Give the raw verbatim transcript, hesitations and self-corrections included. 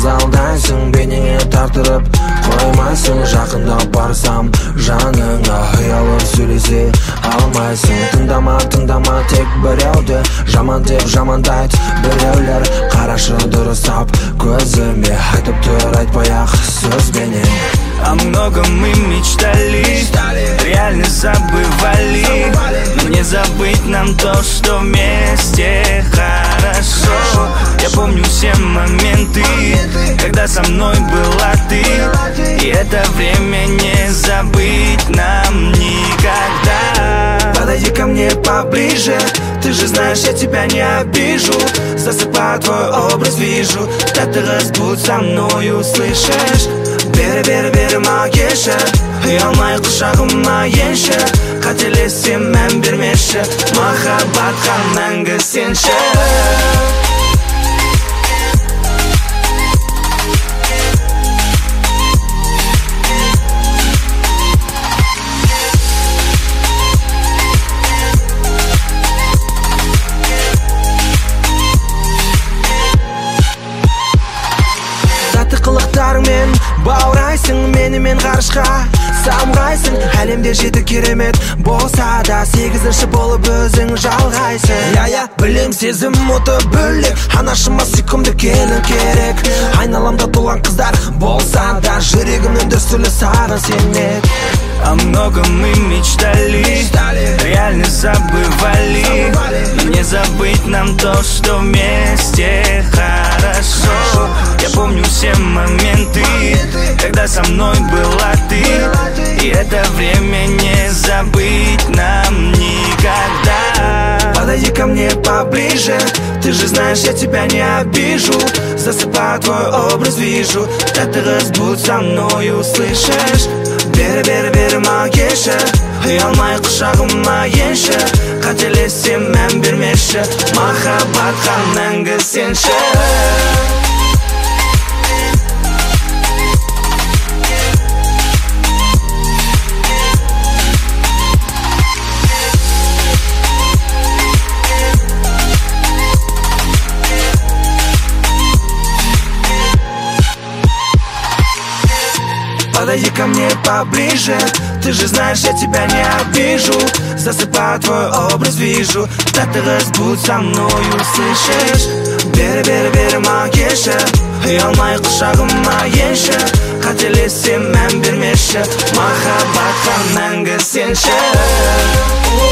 Нағыз алдайсың, бейнеңе тартырып қоймайсың. Жақындап барсам жаныңа ұялып сөйлесе алмайсың. Тыңдама, тыңдама тек біреуді, жаман деп жамандайды біреулер. Қарашы дұрыстап көзіме, айтып тұр айтпай-ақ сөзбенен. О многом мы мечтали, реально забывали, но не забыть нам то, что вместе хорошо. Я помню все моменты, когда со мной была ты, и это время не забыть нам никогда. Подойди ко мне поближе, ты же знаешь, я тебя не обижу. Засыпаю твой образ, вижу, да ты разбудь со мною, слышишь? Бері, бері, бері мағеша, ұялмай құшағыма енші. Қателессем мән бермеші, махаббатқа мәңгі сенші. Тәтті қылықтармен баурайсың менімен ғарышқа самғайсың. Әлемде жеті керемет болса да сегізінші болып өзің жалғайсың. Я-я, білем сезім оты бөлек, анашыма сүйкімді келін керек. Айналамда толған қыздар болса да жүрегімнің дүрсілі саған сенет. О многом мы мечтали, реально забывали, но не забыть нам то, что вместе хорошо. Я помню все моменты, когда со мной была ты, и это время не забыть нам никогда. Подойди ко мне поближе, ты же знаешь, я тебя не обижу. Засыпаю твой образ, вижу, да ты разбудь со мною, слышишь? Бері, бері, бері мағеша, ұялмай құшағыма енші. Қателессем мән бермеші, махаббатқа мәңгі сенші. Подойди ко мне поближе, ты же знаешь, я тебя не обижу. Засыпаю твой образ, вижу, да ты разбудь со мною, слышишь? Бері, бері, бері мағеша, ұялмай құшағыма енші. Қателессем мән бермеші, махаббатқа мәңгі сенші.